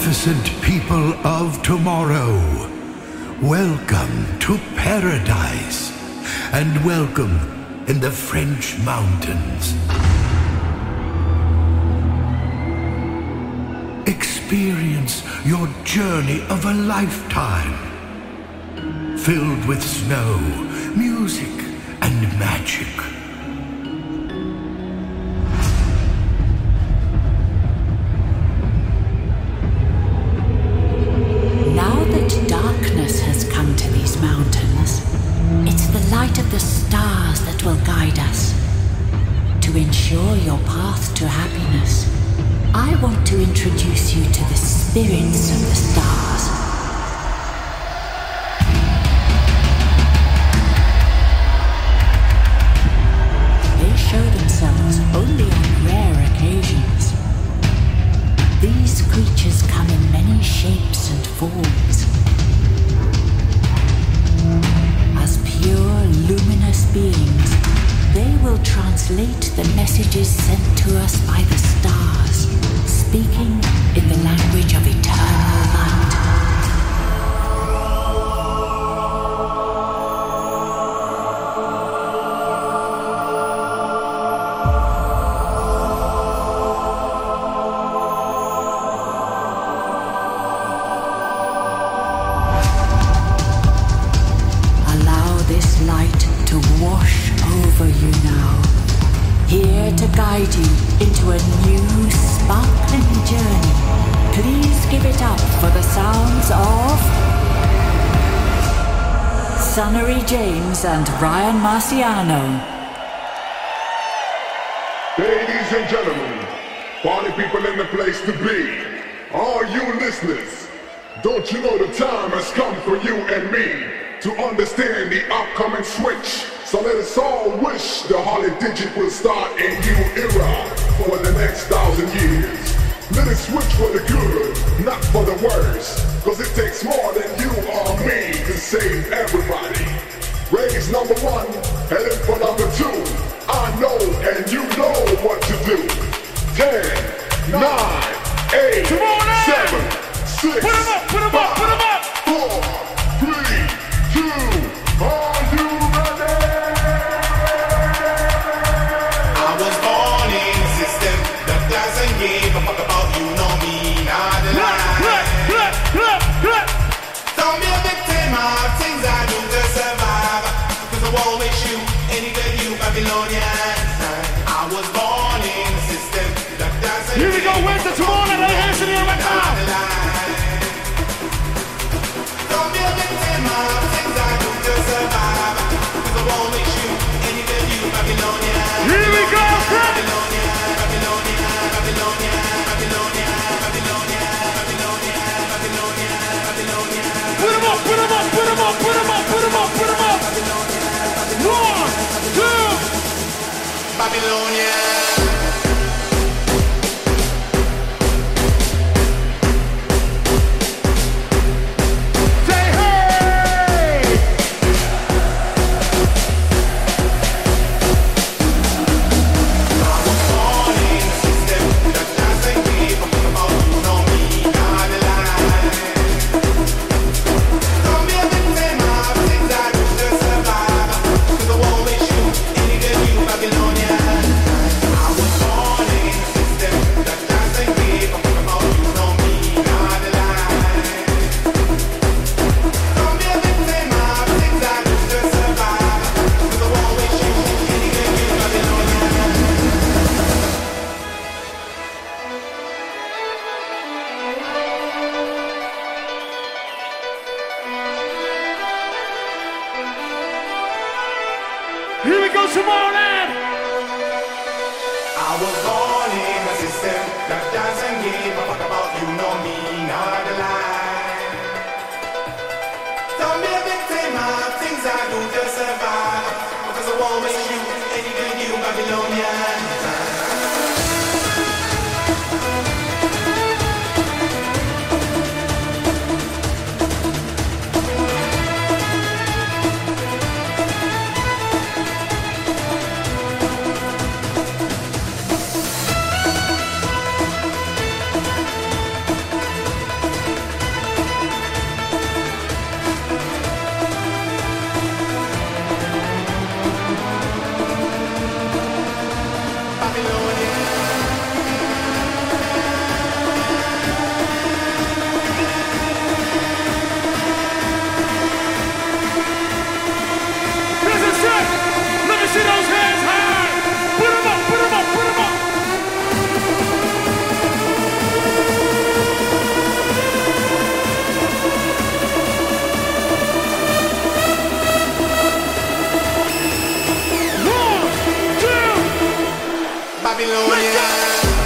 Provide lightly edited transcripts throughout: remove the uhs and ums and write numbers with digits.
magnificent people of tomorrow. Welcome to paradise, and welcome in the French mountains. Experience your journey of a lifetime, filled with snow, music, and magic. Now that darkness has come to these mountains, it's the light of the stars that will guide us. To ensure your path to happiness, I want to introduce you to the spirits of the stars. They show themselves only on rare occasions. These creatures come in many shapes and forms. As pure, luminous beings, they will translate the messages sent to us by the stars, speaking in the language of eternal light. Allow this light to wash over you now, here to guide you into a new sparkling journey. Please give it up for the sounds of Sunnery James and Ryan Marciano. Ladies and gentlemen, party people in the place to be, all you listeners, don't you know the time has come for you and me to understand the upcoming switch? So let us all wish the Holly Digit will start a new era for the next 1,000 years. Let it switch for the good, not for the worse, cause it takes more than you or me to save everybody. Raise number 1, heading for number 2. I know and you know what to do. 10, 9, 8, 7, 6, put 'em up, put 'em up, put 'em up. 4, 3, 2, are you ready? I was born in a system that doesn't give a fuck about you, know me, not a lie. Don't be a victim of things I do to survive, cause I won't wish you any good, you Babylonian. I was born in a system that doesn't Here we go, where's the Toronto? Lay hands in the air right now. Don't be a victim of things I do to survive, cause I won't wish you any good, you Babylonian. Here we go, Put 'em up, put 'em up, put 'em up, put 'em up, put 'em up, put 'em up. 1, 2. Babylonian. Here we go, Tomorrowland! I was born in a system that doesn't give a fuck about you, know me, not a lie. Don't be a victim of things I do to survive, because I won't wish you any good, you Babylonian. Babylonian.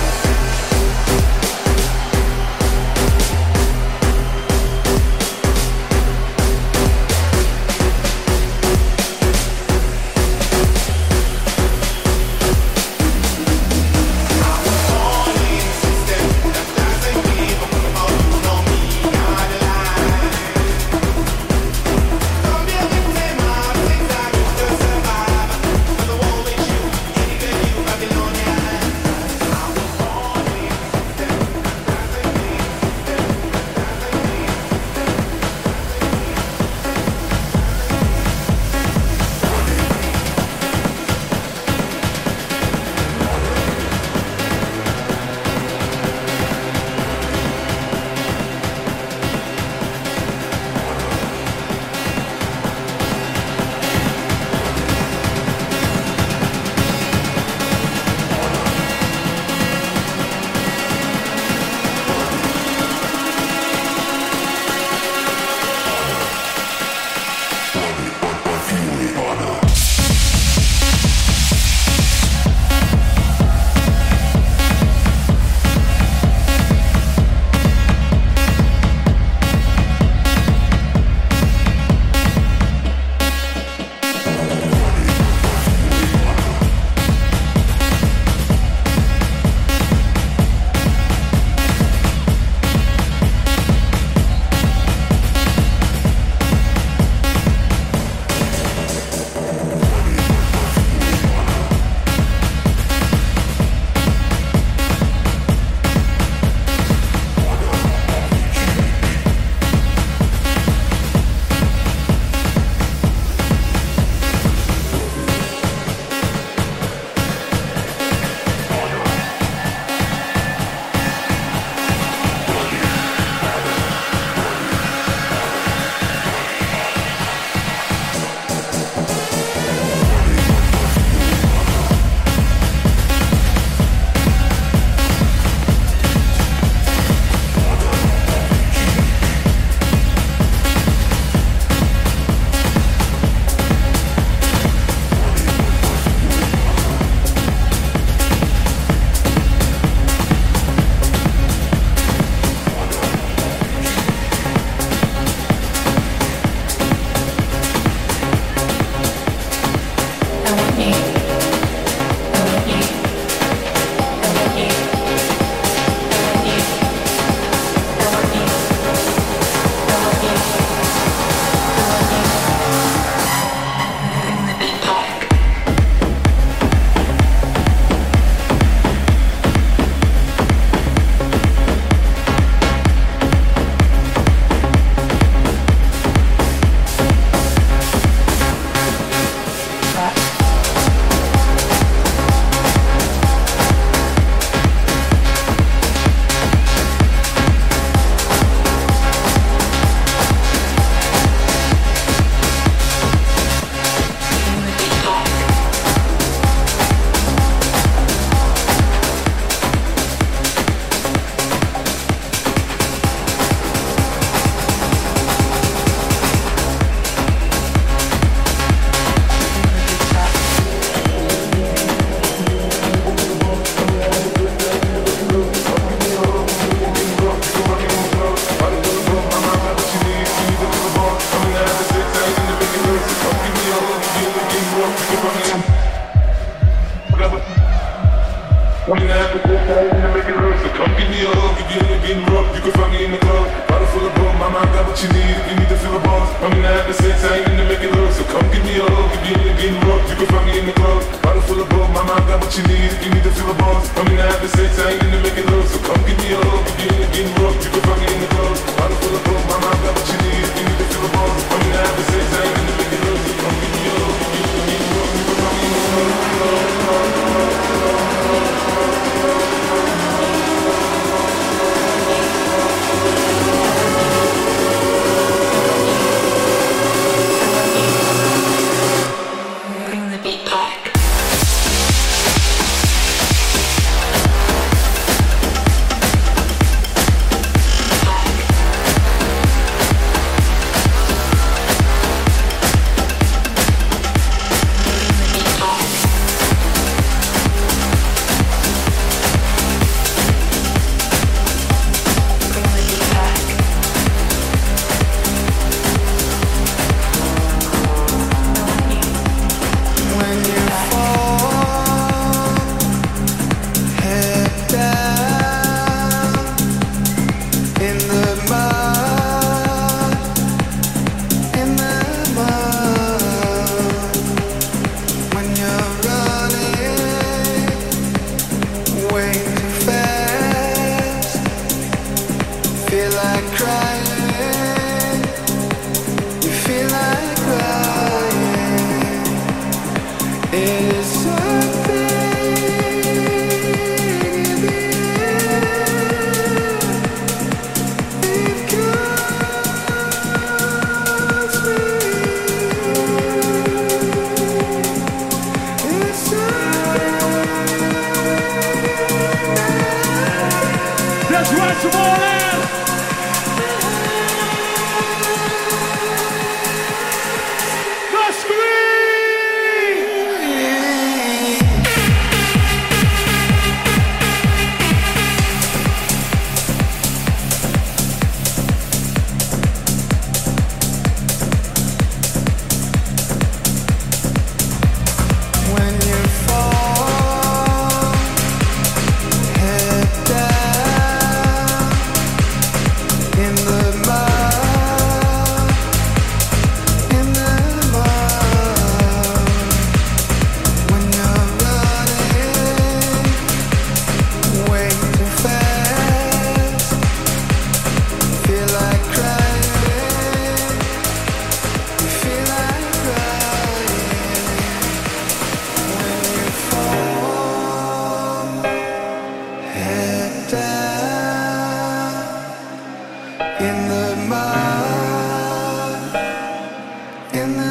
in the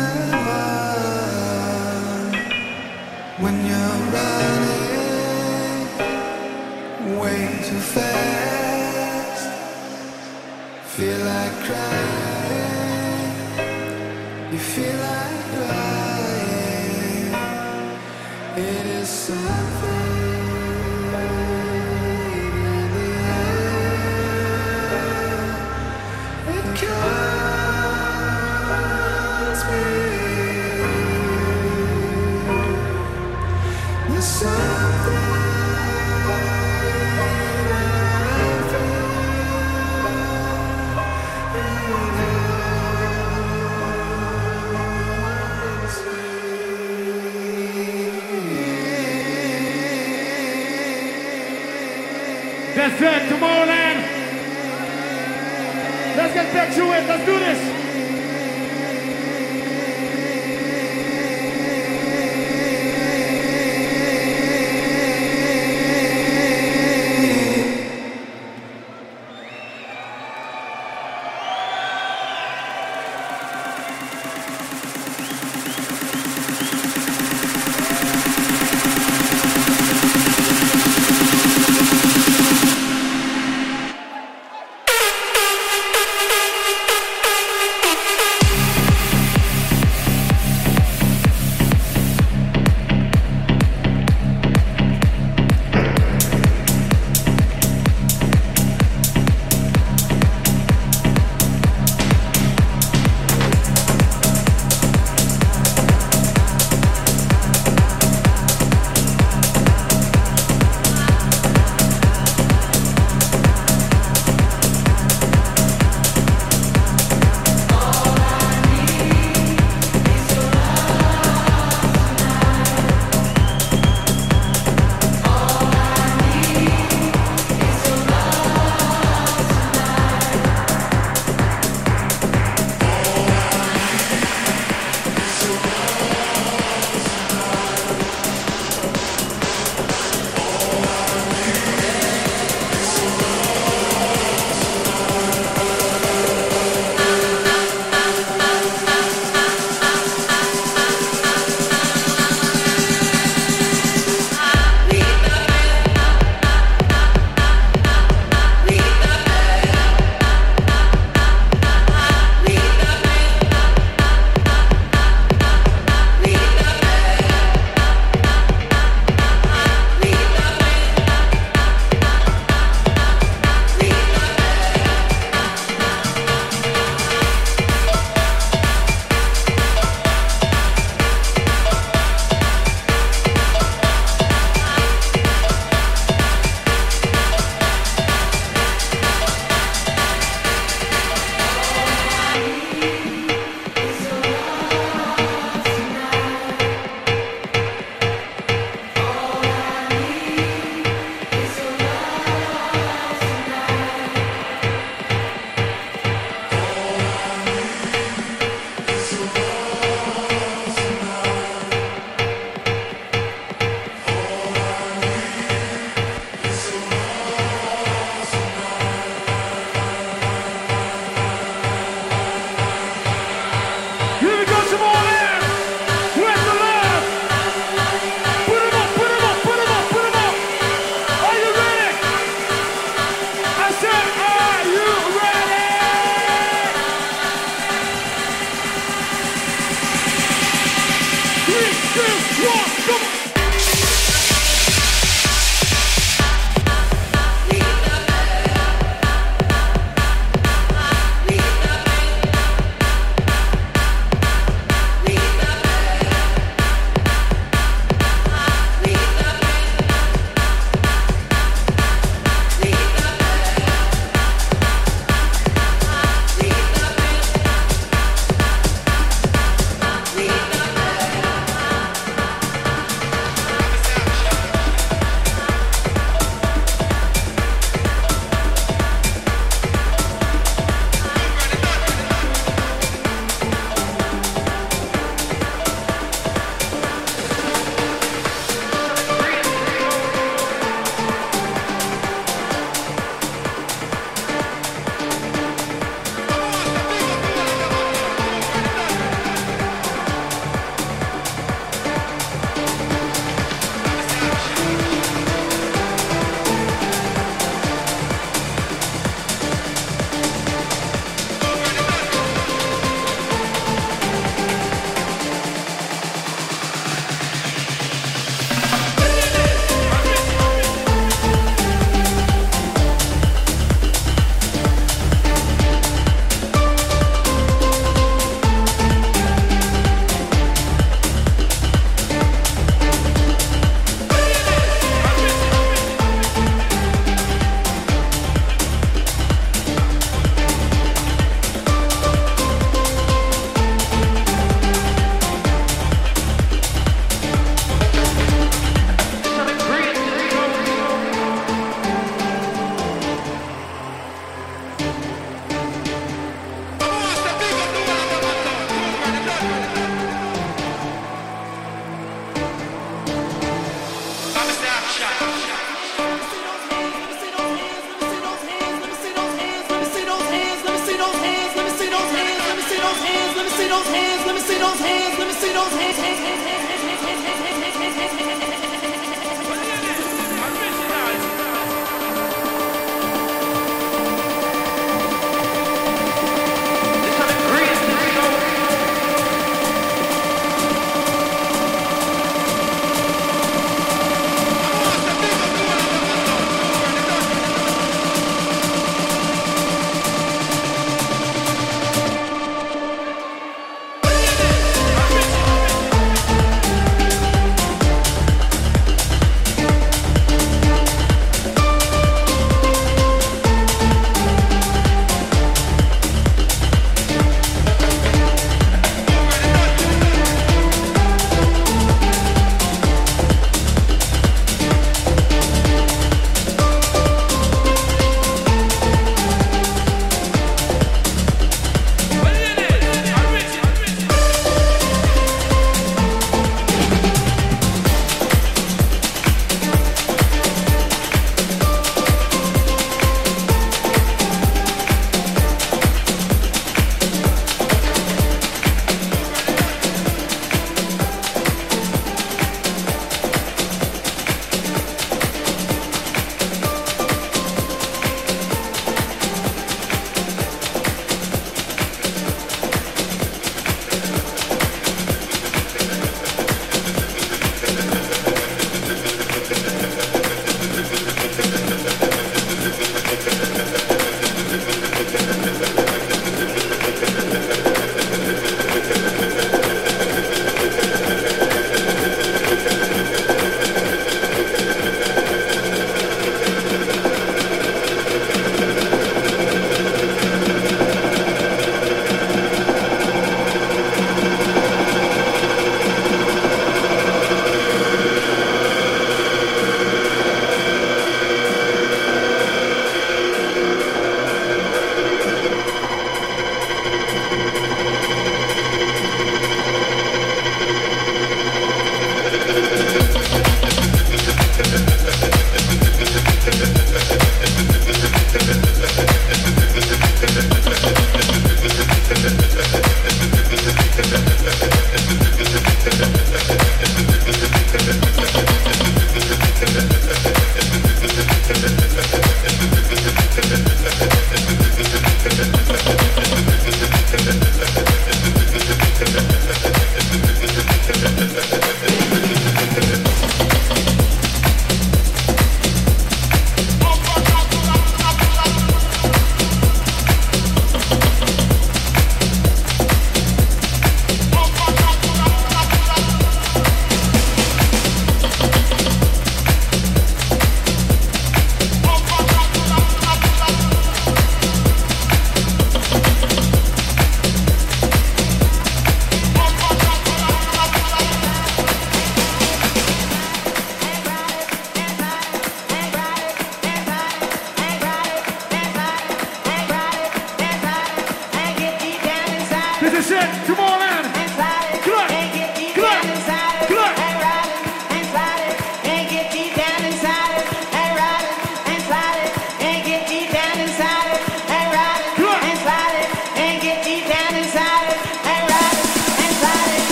wild. When you're running way too fast, feel like crying, you feel like crying. It is something in the air. It kills me. There's something That's it, Tomorrowland. Let's get back to it, let's do this.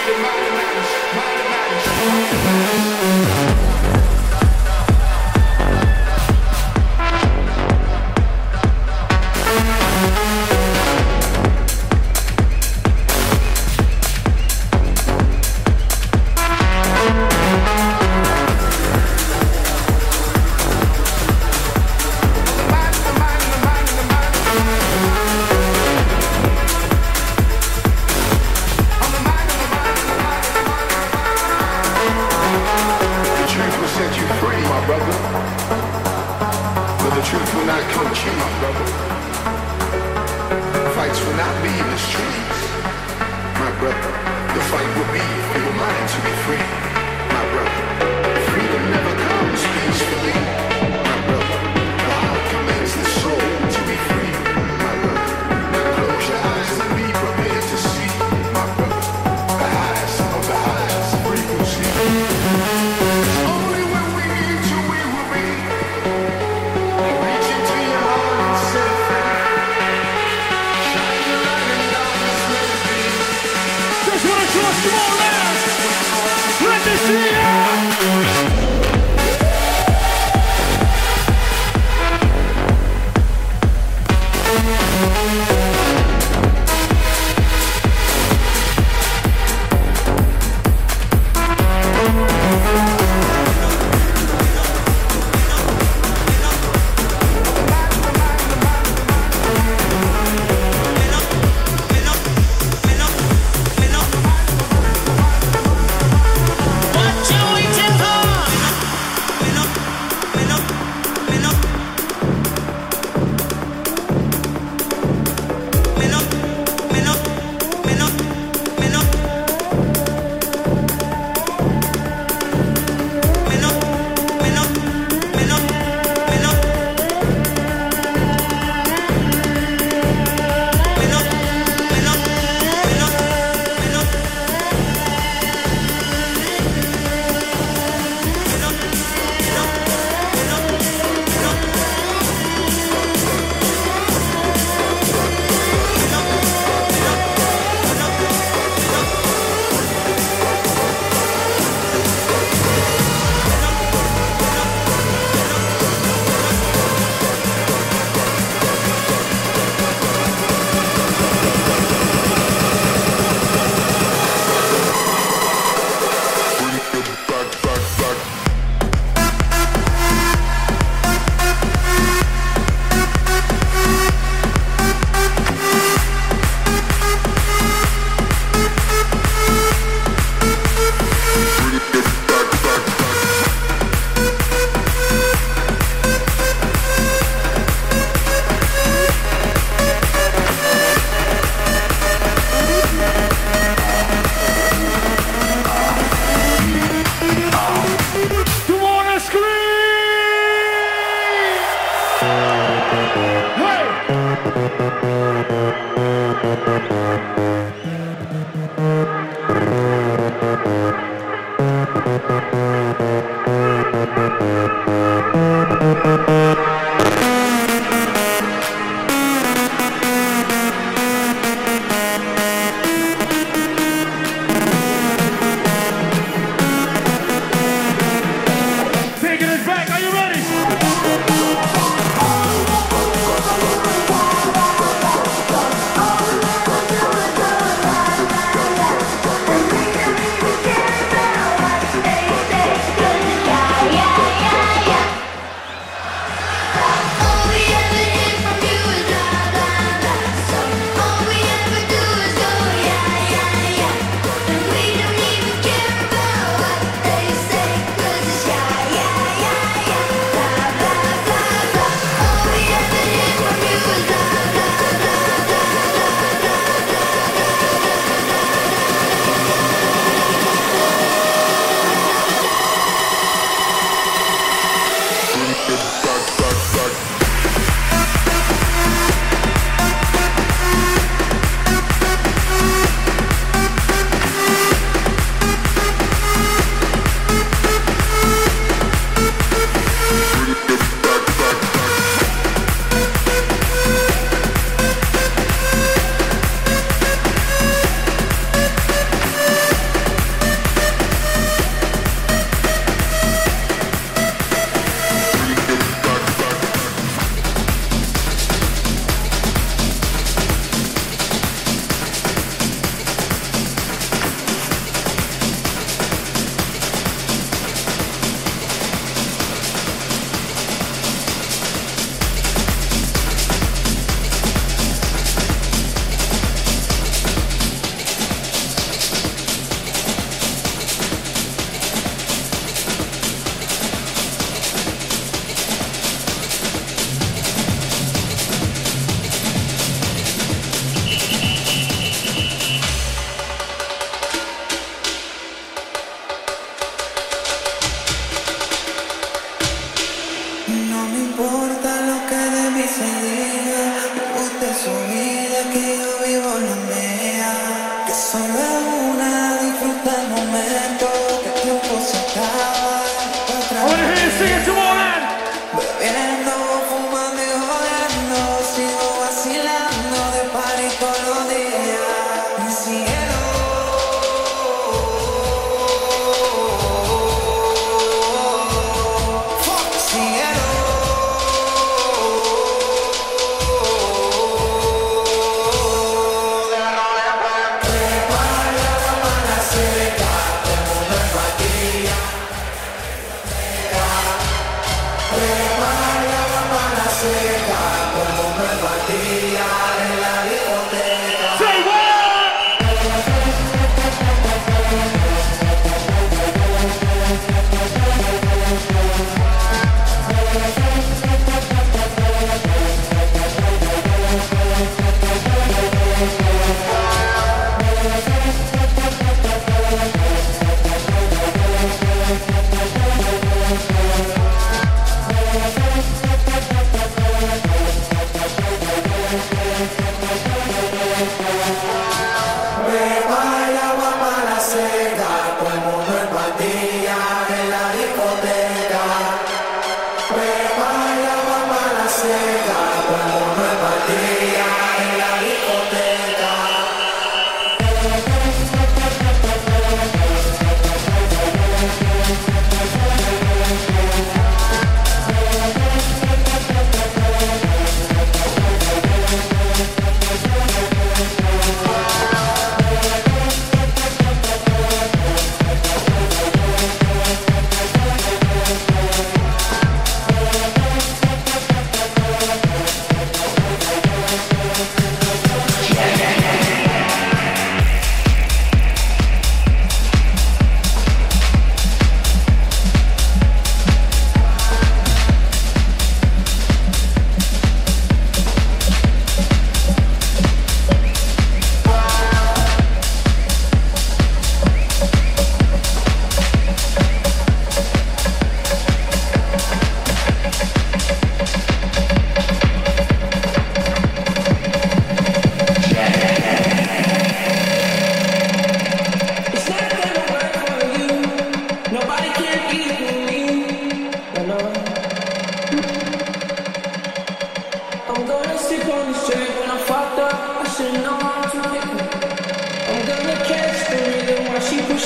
Watch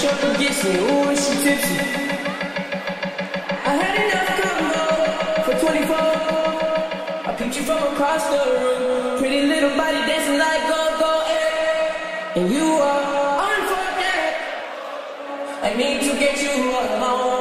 trucker gets me, ooh, is she tipsy? I had enough combo for 24. I picked you from across the room. Pretty little body dancing like go-go, eh? And you are unforgettable. I need to get you alone.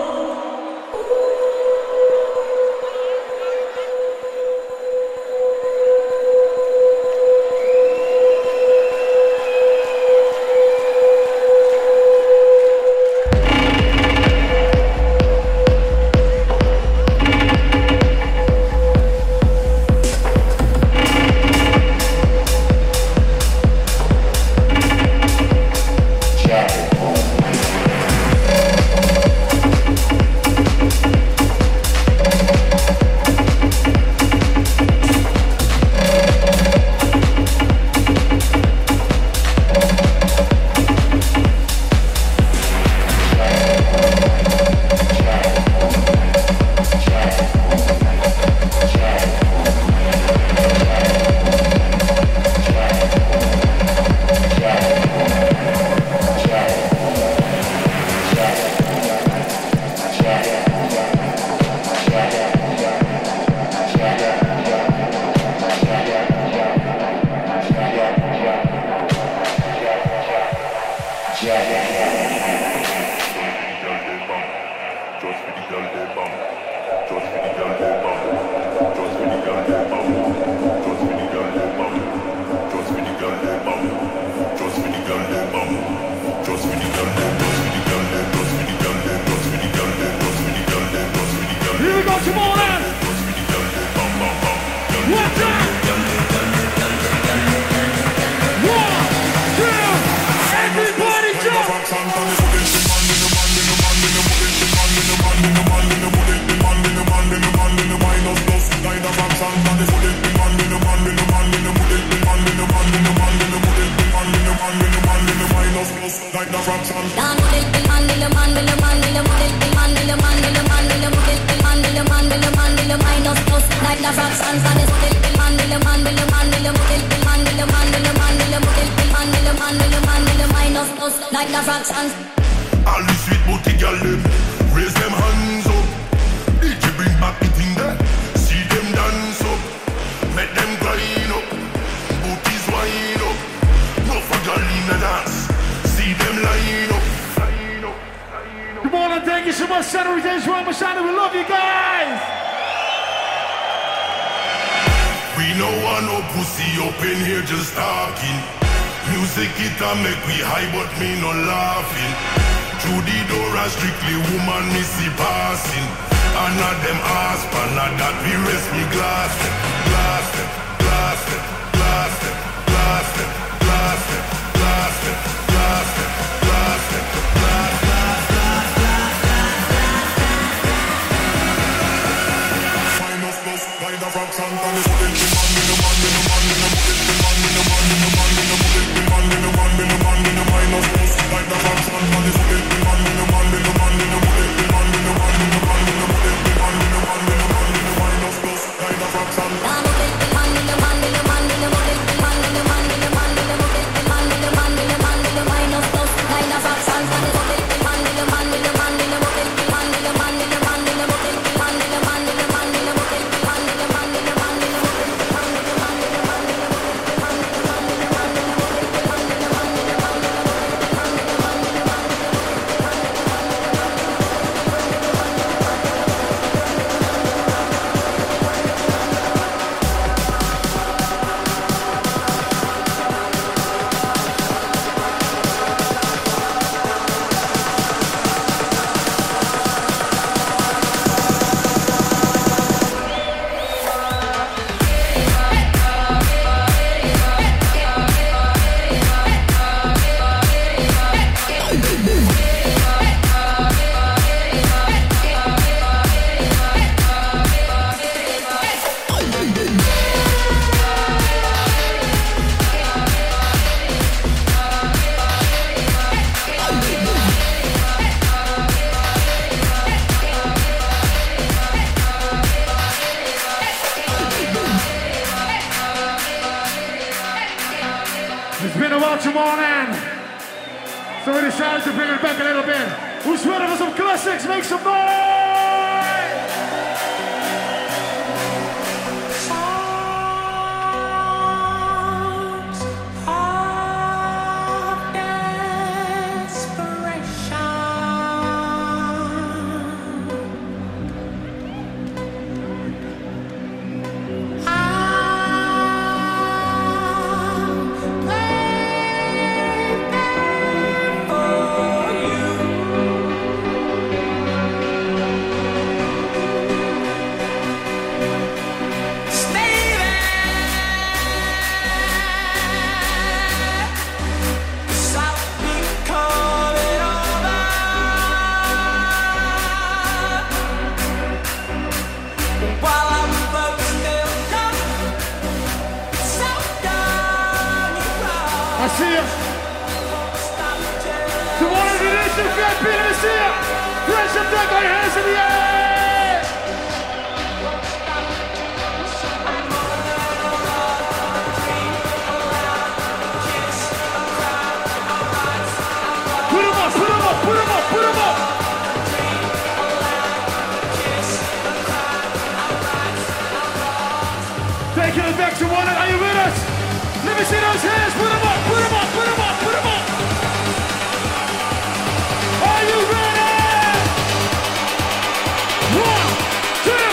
All the sweet booty girl them, raise them hands up. DJ bring back the thing there, see them dance up, make them grind up, booties wind up. No for girl in the dance, see them line up. Come on and thank you so much, Saturday Dance Room Machado. We love you guys. We no want no pussy up in here just talking. Music it a make we high but me no laughing. Through the door a strictly woman me see passing. And not them ass pan not that we rest me glass them, glass them, glass them, glass them, glass them, glass them, glass them, glass them, glass them, glass, glass, glass, glass, glass, glass. Minus plus, like a fraction, and it's put in the man, in the man, in the man, in the put in the man, in the man, in the man, in the put in the man, in the man, in the man, in the minus plus, like a fraction, and it's put in the man, in the man, in the man, in the put in the man, in the man, in the man, in the put in the man, in the man, in the man, in the minus plus, like a fraction. So we decided to bring it back a little bit. Who's ready for some classics? Make some noise! Songs of desperation. I see you. To all of you nation fat people, I see you. Fresh up that, got your hands in the air. Put 'em up, put 'em up, put 'em up, put 'em up. Taking it back to one, are you with us? Let me see those hands, put 'em up, put 'em up, put 'em up, put 'em up. Are you ready? 1, 2.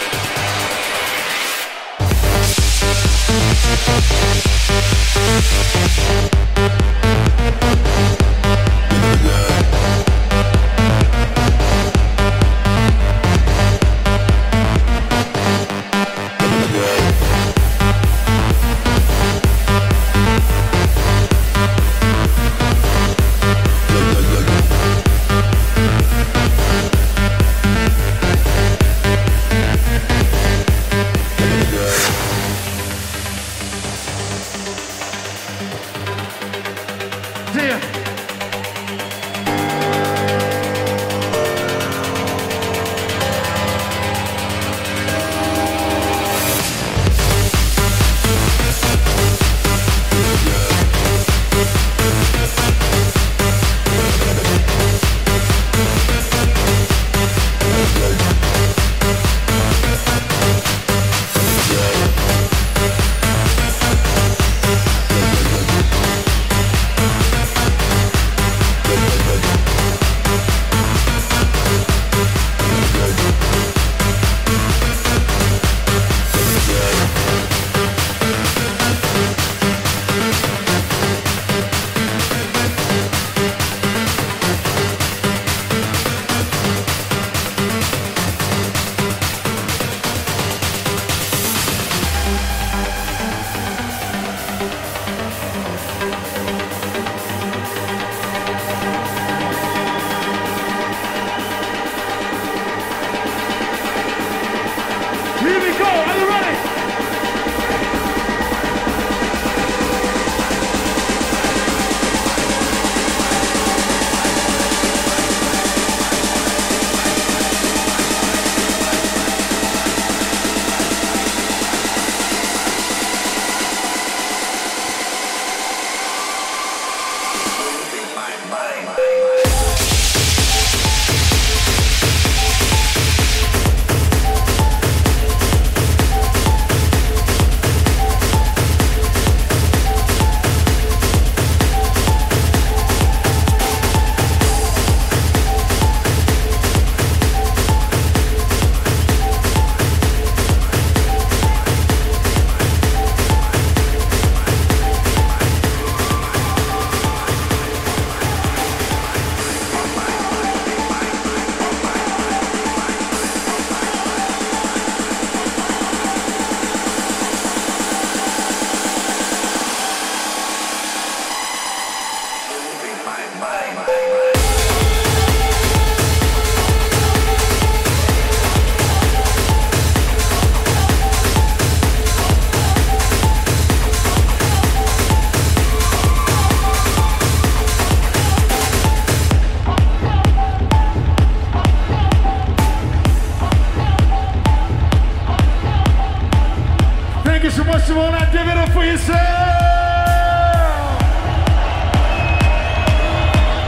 Give it up for yourself!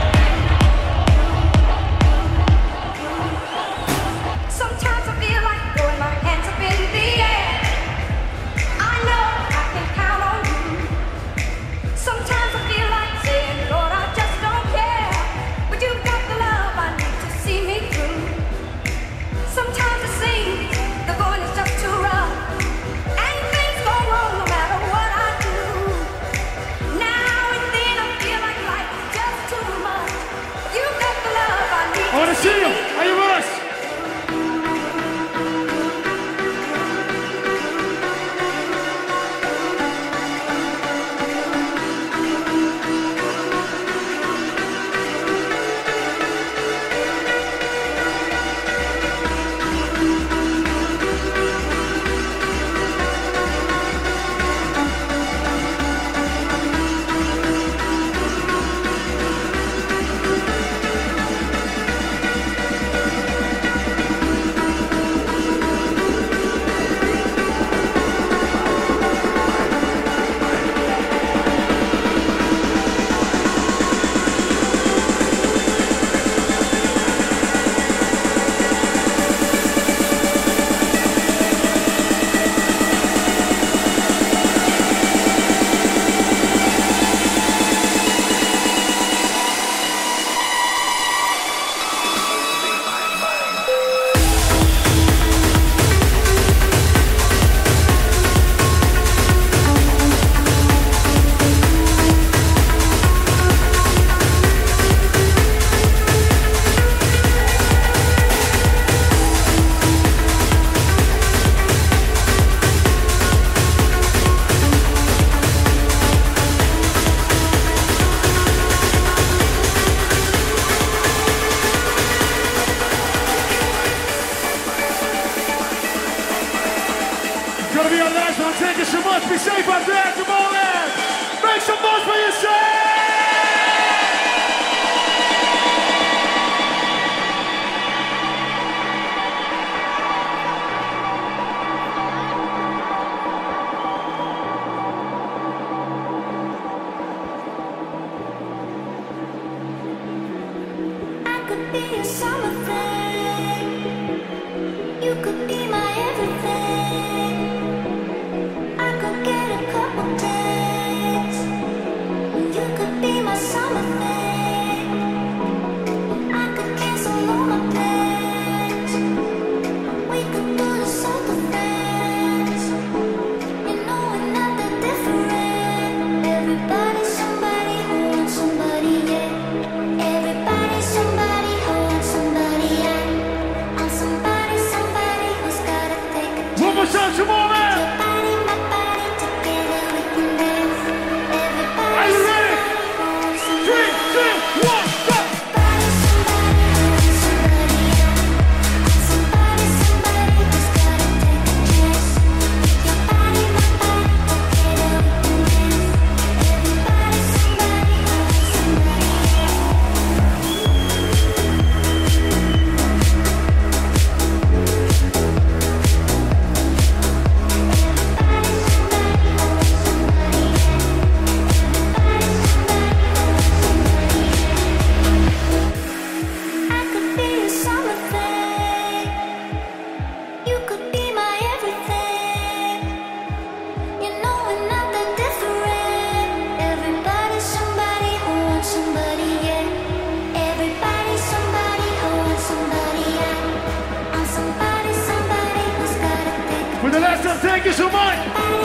Thank you so much.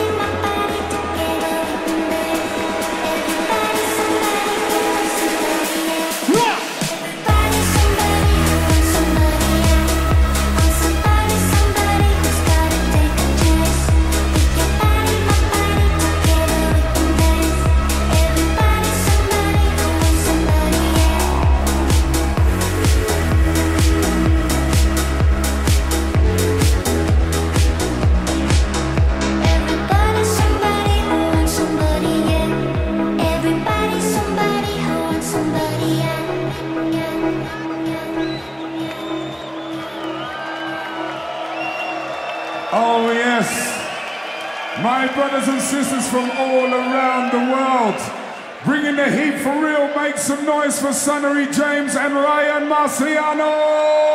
Oh yes, my brothers and sisters from all around the world, bringing the heat for real. Make some noise for Sonnery James and Ryan Marciano.